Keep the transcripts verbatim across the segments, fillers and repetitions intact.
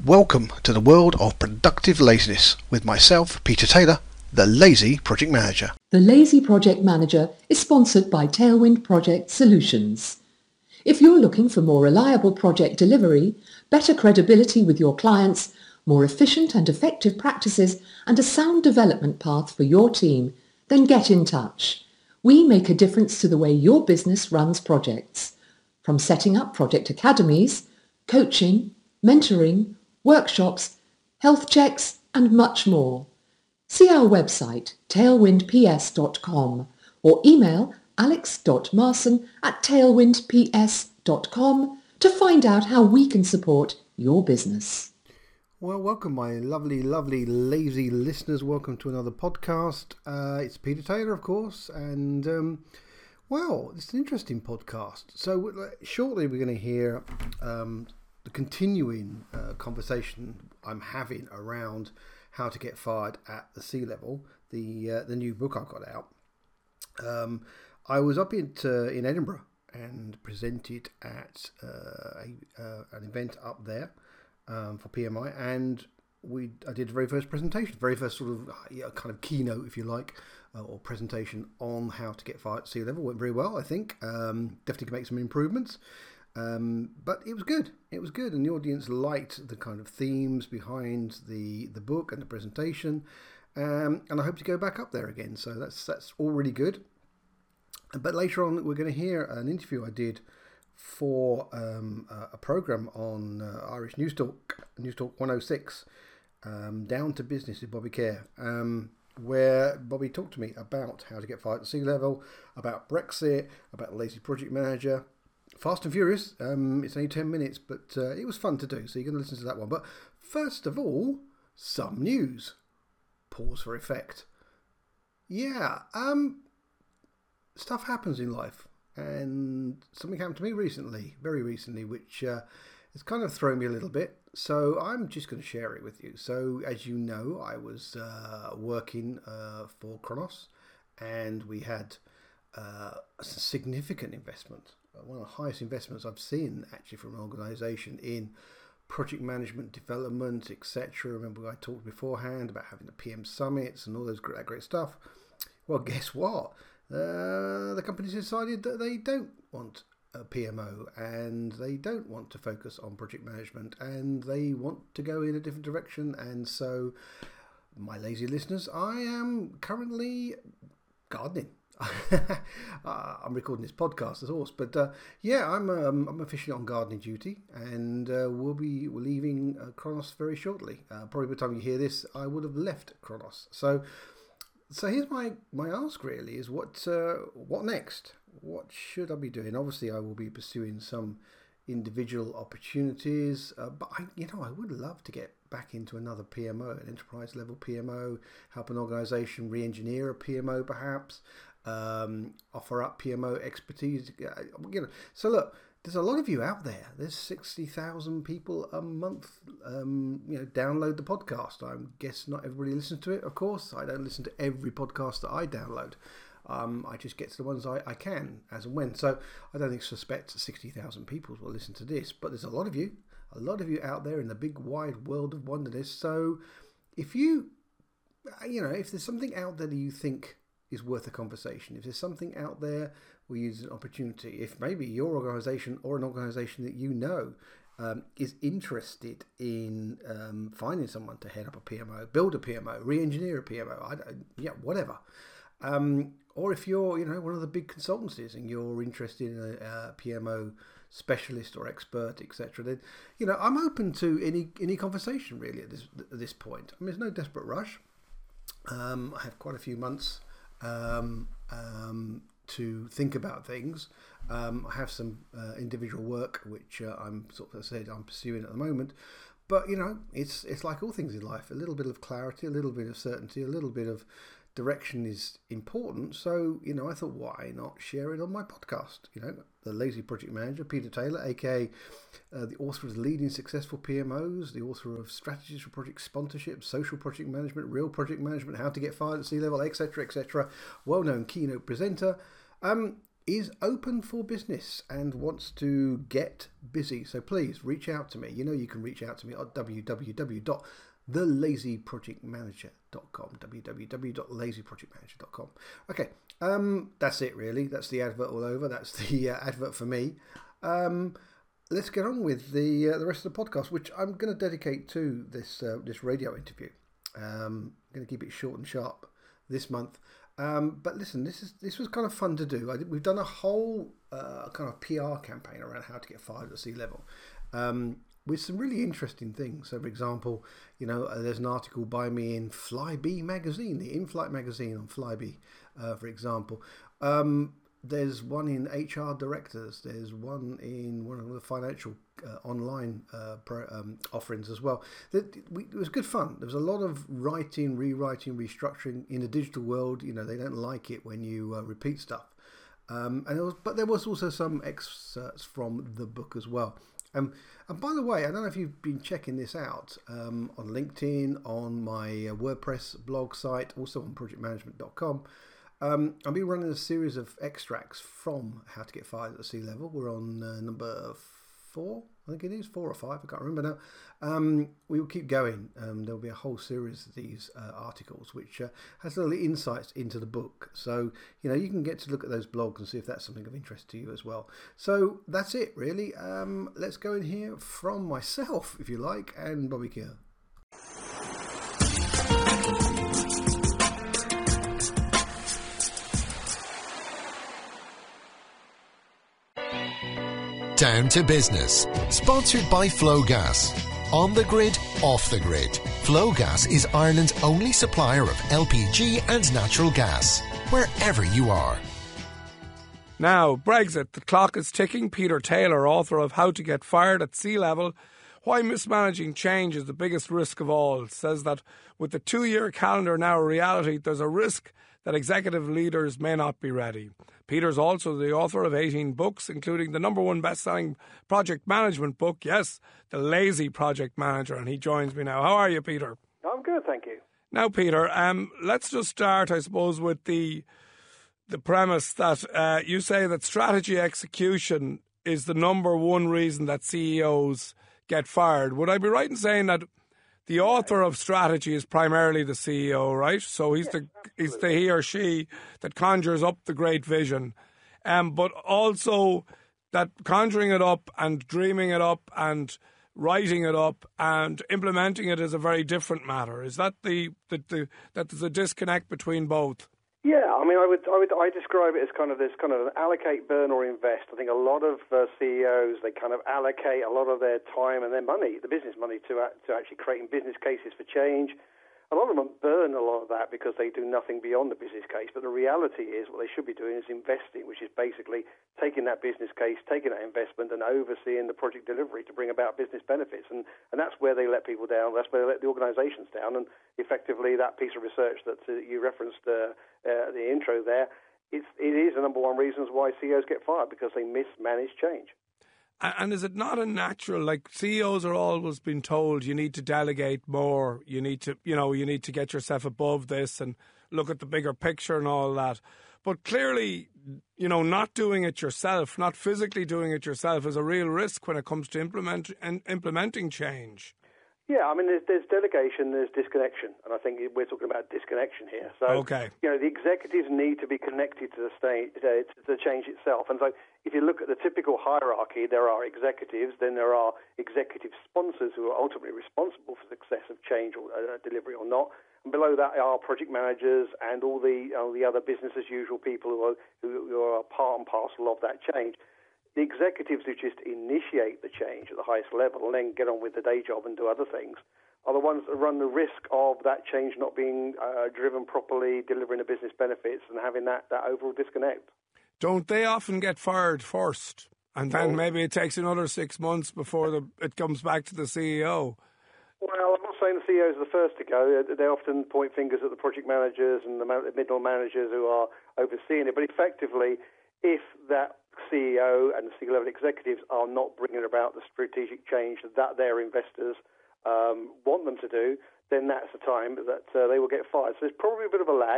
Welcome to the world of productive laziness with myself, Peter Taylor, the Lazy Project Manager. The Lazy Project Manager is sponsored by Tailwind Project Solutions. If you're looking for more reliable project delivery, better credibility with your clients, more efficient and effective practices, and a sound development path for your team, then get in touch. We make a difference to the way your business runs projects. From setting up project academies, coaching, mentoring, workshops, health checks, and much more. See our website, tailwind p s dot com, or email alex dot marson at tailwind p s dot com to find out how we can support your business. Well, welcome, my lovely, lovely, lazy listeners. Welcome to another podcast. Uh, it's Peter Taylor, of course, and, um, well, it's an interesting podcast. So uh, shortly we're going to hear um, the continuing uh, conversation I'm having around how to get fired at the C-level, the uh, the new book I've got out. Um, I was up in, uh, in Edinburgh and presented at uh, a, uh, an event up there um, for P M I, and we I did the very first presentation, very first sort of yeah, kind of keynote, if you like, uh, or presentation on how to get fired at C-level. Went very well, I think. Um, definitely can make some improvements. Um, but it was good. It was good, and the audience liked the kind of themes behind the the book and the presentation. Um, and I hope to go back up there again. So that's that's all really good. But later on, we're going to hear an interview I did for um, a, a program on uh, Irish News Talk, News Talk one oh six, um, Down to Business with Bobby Kerr, um, where Bobby talked to me about how to get fired at C-level, about Brexit, about the Lazy Project Manager. Fast and Furious. Um, it's only ten minutes, but uh, it was fun to do, so you're going to listen to that one. But first of all, some news. Pause for effect. Yeah, um, stuff happens in life, and something happened to me recently, very recently, which uh, has kind of thrown me a little bit. So I'm just going to share it with you. So as you know, I was uh, working uh, for Kronos, and we had uh, a significant investment. One of the highest investments I've seen actually from an organisation in project management, development, et cetera. Remember I talked beforehand about having the P M summits and all those great, great stuff. Well, guess what? Uh, the company's decided that they don't want a P M O and they don't want to focus on project management and they want to go in a different direction. And so, my lazy listeners, I am currently gardening. uh, I'm recording this podcast, of course, but uh, yeah, I'm um, I'm officially on gardening duty, and uh, we'll be we're leaving uh, Kronos very shortly. Uh, probably by the time you hear this, I would have left Kronos. So, so here's my, my ask really: is what uh, what next? What should I be doing? Obviously, I will be pursuing some individual opportunities, uh, but I, you know, I would love to get back into another P M O, an enterprise level P M O, help an organisation re-engineer a P M O, perhaps. Um, offer up P M O expertise, you know. So look, there's a lot of you out there. There's sixty thousand people a month, um, you know, download the podcast. I guess not everybody listens to it. Of course, I don't listen to every podcast that I download. Um, I just get to the ones I, I can as and when. So I don't think suspect sixty thousand people will listen to this, but there's a lot of you, a lot of you out there in the big wide world of wonderness. So if you, you know, if there's something out there that you think is worth a conversation, if there's something out there where you use an opportunity, if maybe your organisation or an organisation that you know um, is interested in um, finding someone to head up a P M O, build a P M O, re-engineer a P M O, I don't, yeah, whatever. Um, or if you're, you know, one of the big consultancies and you're interested in a, a P M O specialist or expert, et cetera, then, you know, I'm open to any any conversation really at this at this point. I mean, there's no desperate rush. Um, I have quite a few months Um, um, to think about things. Um, I have some uh, individual work which uh, I'm sort of said I'm pursuing at the moment, but you know it's it's like all things in life. A little bit of clarity, a little bit of certainty, a little bit of direction is important. So you know I thought, why not share it on my podcast? You know, the Lazy Project Manager, Peter Taylor, aka uh, the author of the Leading Successful P M Os, the author of Strategies for Project Sponsorship, Social Project Management, Real Project Management, How to Get Fired at C-Level, et cetera, et cetera. Well-known keynote presenter. Um, is open for business and wants to get busy. So please reach out to me. You know you can reach out to me at w w w dot the lazy project manager dot com. w w w dot lazy project manager dot com. Okay, um, that's it really. That's the advert all over. That's the uh, advert for me. Um, let's get on with the uh, the rest of the podcast, which I'm going to dedicate to this uh, this radio interview. Um, I'm going to keep it short and sharp this month. Um, but listen, this is this was kind of fun to do. I, we've done a whole uh, kind of P R campaign around how to get fired at sea level, um, with some really interesting things. So, for example, you know, uh, there's an article by me in Flybe magazine, the in-flight magazine on Flybe, uh, for example. Um, there's one in H R directors. There's one in one of the financial uh, online uh, pro, um, offerings as well. That we, it was good fun. There was a lot of writing, rewriting, restructuring in the digital world. You know, they don't like it when you uh, repeat stuff. Um, and there was, but there was also some excerpts from the book as well. Um, and by the way, I don't know if you've been checking this out um, on LinkedIn, on my uh, WordPress blog site, also on project management dot com. Um, I've been running a series of extracts from How to Get Fired at Sea Level. We're on uh, number four, I think it is, four or five, I can't remember now. Um, we will keep going. Um, there'll be a whole series of these uh, articles, which uh, has little insights into the book. So, you know, you can get to look at those blogs and see if that's something of interest to you as well. So that's it, really. Um, let's go in here from myself, if you like, and Bobby Keir. Down to Business, sponsored by Flowgas. On the grid, off the grid. Flowgas is Ireland's only supplier of L P G and natural gas, wherever you are. Now, Brexit, the clock is ticking. Peter Taylor, author of How to Get Fired at Sea Level, Why Mismanaging Change is the Biggest Risk of All, says that with the two-year calendar now a reality, there's a risk that executive leaders may not be ready. Peter's also the author of eighteen books, including the number one best-selling project management book, yes, The Lazy Project Manager, and he joins me now. How are you, Peter? I'm good, thank you. Now, Peter, um, let's just start, I suppose, with the the premise that uh, you say that strategy execution is the number one reason that C E Os get fired. Would I be right in saying that the author of strategy is primarily the C E O, right? So he's yes, the absolutely. he's the he or she that conjures up the great vision, um, but also that conjuring it up and dreaming it up and writing it up and implementing it is a very different matter. Is that the, the, the that there's a disconnect between both? Yeah, I mean, I would, I would, I describe it as kind of this kind of allocate, burn, or invest. I think a lot of uh, C E Os, they kind of allocate a lot of their time and their money, the business money, to to actually creating business cases for change. A lot of them burn a lot of that because they do nothing beyond the business case. But the reality is, what they should be doing is investing, which is basically taking that business case, taking that investment, and overseeing the project delivery to bring about business benefits. And and that's where they let people down. That's where they let the organisations down. And effectively, that piece of research that uh, you referenced uh, uh, the intro there, it's it is the number one reasons why C E Os get fired, because they mismanage change. And is it not a natural, like C E Os are always been told you need to delegate more, you need to, you know, you need to get yourself above this and look at the bigger picture and all that. But clearly, you know, not doing it yourself, not physically doing it yourself is a real risk when it comes to implement, implementing change. Yeah, I mean, there's, there's delegation, there's disconnection, and I think we're talking about disconnection here. So, okay. you know, the executives need to be connected to the state, uh, to the change itself. And so, if you look at the typical hierarchy, there are executives, then there are executive sponsors who are ultimately responsible for the success of change or uh, delivery or not. And below that are project managers and all the uh, the other business as usual people who are who are part and parcel of that change. The executives who just initiate the change at the highest level and then get on with the day job and do other things are the ones that run the risk of that change not being uh, driven properly, delivering the business benefits and having that, that overall disconnect. Don't they often get fired first? And then oh. maybe it takes another six months before the, it comes back to the C E O. Well, I'm not saying the C E Os are the first to go. They often point fingers at the project managers and the middle managers who are overseeing it. But effectively, if that C E O and the C-level executives are not bringing about the strategic change that their investors um, want them to do, then that's the time that uh, they will get fired. So there's probably a bit of a lag,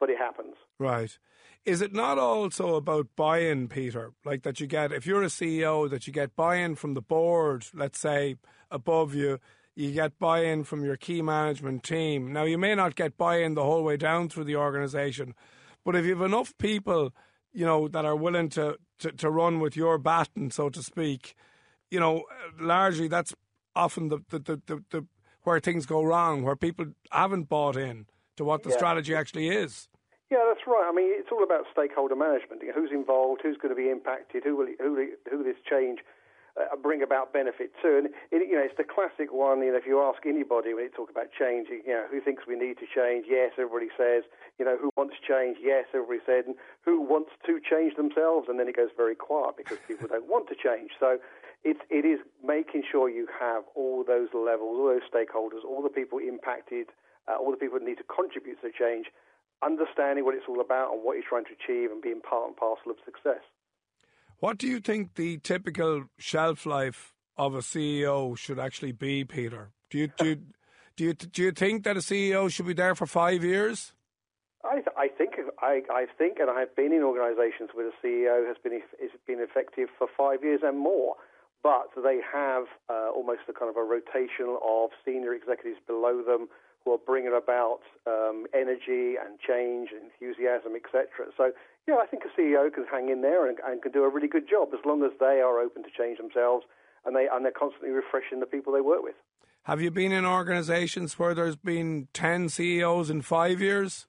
but it happens. Right. Is it not also about buy-in, Peter? Like that you get, if you're a C E O, that you get buy-in from the board, let's say, above you, you get buy-in from your key management team. Now, you may not get buy-in the whole way down through the organisation, but if you have enough people, you know, that are willing to, to, to run with your baton, so to speak, you know, largely that's often the, the, the, the, the where things go wrong, where people haven't bought in to what the yeah. strategy actually is. Yeah, that's right. I mean, it's all about stakeholder management. You know, who's involved, who's going to be impacted, who will, who, will, who will this change uh, bring about benefit to? And it, you know, it's the classic one. You know, if you ask anybody when you talk about change, you know, who thinks we need to change? Yes, everybody says. You know, who wants change? Yes, everybody said. And who wants to change themselves? And then it goes very quiet because people don't want to change. So it's it is making sure you have all those levels, all those stakeholders, all the people impacted, uh, all the people that need to contribute to the change, understanding what it's all about and what you're trying to achieve and being part and parcel of success. What do you think the typical shelf life of a C E O should actually be, Peter? Do you do you, do you, do you think that a C E O should be there for five years? I, th- I think I, I think, and I have been in organisations where the C E O has been has been effective for five years and more, but they have uh, almost a kind of a rotation of senior executives below them who are bringing about um, energy and change and enthusiasm, et cetera. So, yeah, I think a C E O can hang in there and, and can do a really good job as long as they are open to change themselves and, they, and they're constantly refreshing the people they work with. Have you been in organisations where there's been ten C E Os in five years?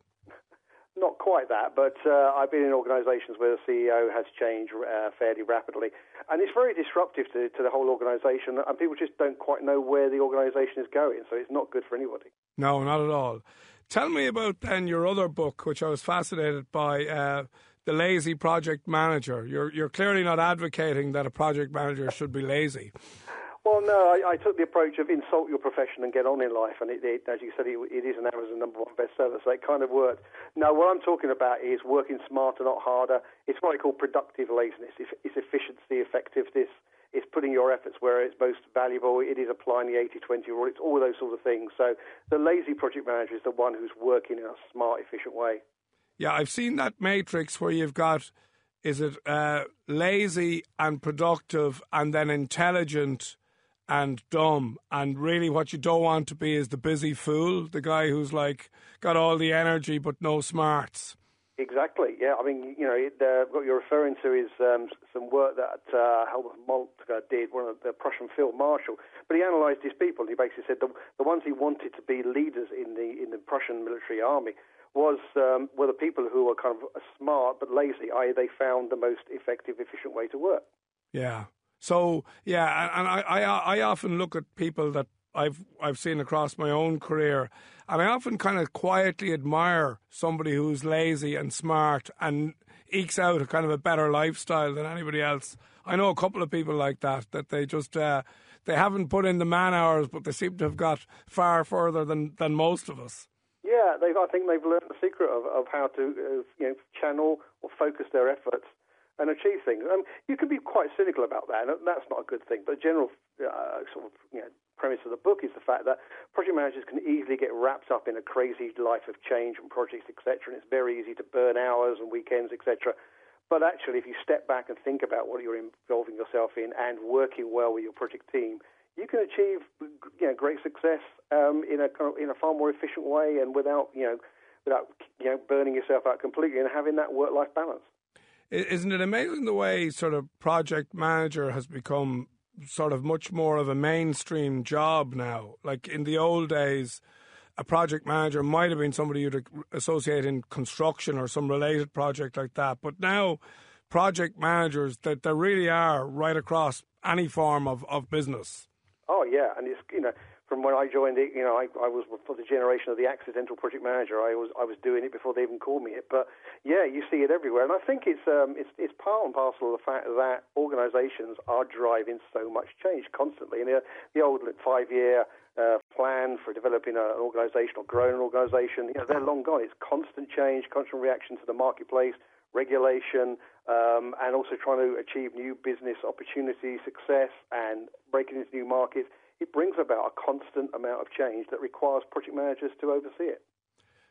Not quite that, but uh, I've been in organisations where the C E O has changed uh, fairly rapidly. And it's very disruptive to, to the whole organisation, and people just don't quite know where the organisation is going, so it's not good for anybody. No, not at all. Tell me about then your other book, which I was fascinated by, uh, The Lazy Project Manager. You're, you're clearly not advocating that a project manager should be lazy. Well, no, I, I took the approach of insult your profession and get on in life, and it, it, as you said, it, it is an Amazon number one bestseller, so it kind of worked. No, what I'm talking about is working smarter, not harder. It's what I call productive laziness. It's, it's efficiency, effectiveness. It's putting your efforts where it's most valuable. It is applying the eighty twenty rule. It's all those sorts of things. So the lazy project manager is the one who's working in a smart, efficient way. Yeah, I've seen that matrix where you've got, is it uh, lazy and productive and then intelligent and dumb, and really what you don't want to be is the busy fool, the guy who's like got all the energy but no smarts. Exactly, yeah. I mean, you know, it, uh, what you're referring to is um, some work that uh, Helmut Moltke did, one of the Prussian field marshal. But he analysed his people. He basically said the, the ones he wanted to be leaders in the in the Prussian military army was um, were the people who were kind of smart but lazy, that is, they found the most effective, efficient way to work. Yeah. So yeah, and I, I I often look at people that I've I've seen across my own career, and I often kind of quietly admire somebody who's lazy and smart and ekes out a kind of a better lifestyle than anybody else. I know a couple of people like that, that they just uh, they haven't put in the man hours, but they seem to have got far further than, than most of us. Yeah, they've, I think they've learned the secret of, of how to uh, you know channel or focus their efforts and achieve things. Um, you can be quite cynical about that, and that's not a good thing. But the general uh, sort of you know, premise of the book is the fact that project managers can easily get wrapped up in a crazy life of change and projects, et cetera, and it's very easy to burn hours and weekends, et cetera. But actually, if you step back and think about what you're involving yourself in and working well with your project team, you can achieve you know, great success um, in a in a far more efficient way and without you know without you know burning yourself out completely and having that work-life balance. Isn't it amazing the way sort of project manager has become sort of much more of a mainstream job now? Like in the old days, a project manager might have been somebody you'd associate in construction or some related project like that. But now project managers, that there really are right across any form of, of business. Oh, yeah. And it's, you know, from when I joined it, you know, I, I was for the generation of the accidental project manager. I was I was doing it before they even called me it. But yeah, you see it everywhere, and I think it's um it's it's part and parcel of the fact that organisations are driving so much change constantly. And the, the old five-year uh, plan for developing an organisation or growing an organisation, you know, they're long gone. It's constant change, constant reaction to the marketplace, regulation, um, and also trying to achieve new business opportunities, success, and breaking into new markets. It brings about a constant amount of change that requires project managers to oversee it.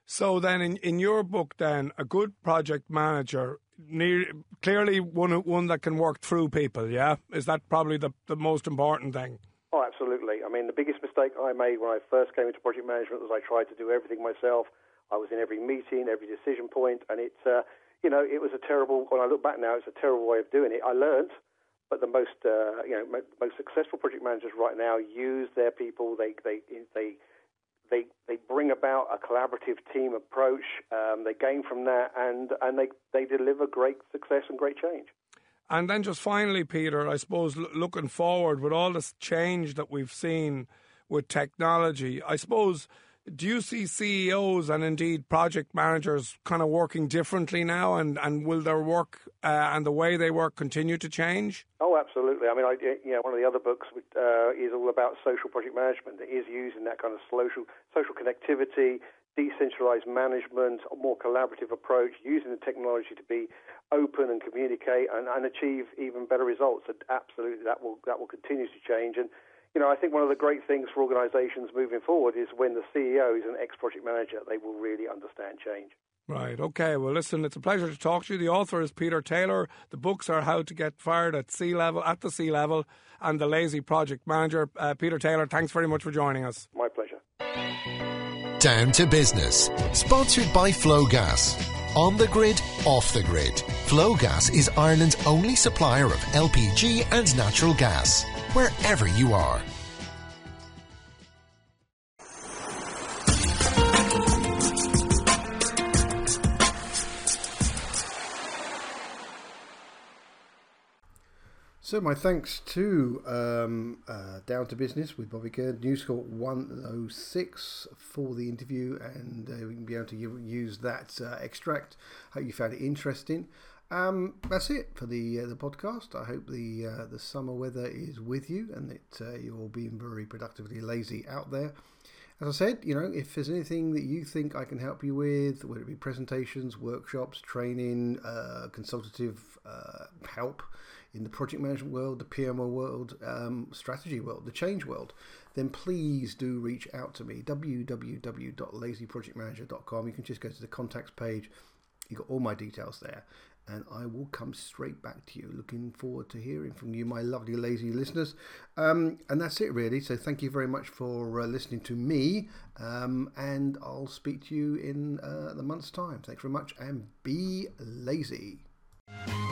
So then in, in your book then, a good project manager, near, clearly one one that can work through people, yeah? Is that probably the, the most important thing? Oh, absolutely. I mean, the biggest mistake I made when I first came into project management was I tried to do everything myself. I was in every meeting, every decision point, and it, uh, you know, it was a terrible, when I look back now, it's a terrible way of doing it. I learned, but the most, uh, you know, most successful project managers right now use their people. They, they, they, They they bring about a collaborative team approach. Um, they gain from that, and and they, they deliver great success and great change. And then just finally, Peter, I suppose looking forward with all this change that we've seen with technology, I suppose, do you see C E Os and indeed project managers kind of working differently now, and, and will their work uh, and the way they work continue to change? Oh, absolutely. I mean, I, you know, one of the other books uh, is all about social project management. It is using that kind of social social connectivity, decentralized management, a more collaborative approach, using the technology to be open and communicate and, and achieve even better results. And absolutely, that will that will continue to change. And you know, I think one of the great things for organizations moving forward is when the C E O is an ex-project manager, they will really understand change. Right, okay. Well, listen, it's a pleasure to talk to you. The author is Peter Taylor. The books are How to Get Fired at Sea Level, at the Sea Level, and The Lazy Project Manager. Uh, Peter Taylor, thanks very much for joining us. My pleasure. Down to Business, sponsored by Flowgas. On the grid, off the grid. Flowgas is Ireland's only supplier of L P G and natural gas, wherever you are. So my thanks to um, uh, Down to Business with Bobby Gerd, News Corp one oh six for the interview, and uh, we can be able to use that uh, extract. Hope you found it interesting. Um, that's it for the uh, the podcast. I hope the uh, the summer weather is with you, and that uh, you're all being very productively lazy out there. As I said, you know, if there's anything that you think I can help you with, whether it be presentations, workshops, training, uh, consultative uh, help in the project management world, the P M O world, um, strategy world, the change world, then please do reach out to me. w w w dot lazy project manager dot com. You can just go to the contacts page. You've got all my details there, and I will come straight back to you. Looking forward to hearing from you, my lovely lazy listeners. Um, and that's it, really. So thank you very much for uh, listening to me, um, and I'll speak to you in uh, the month's time. Thanks very much, and be lazy.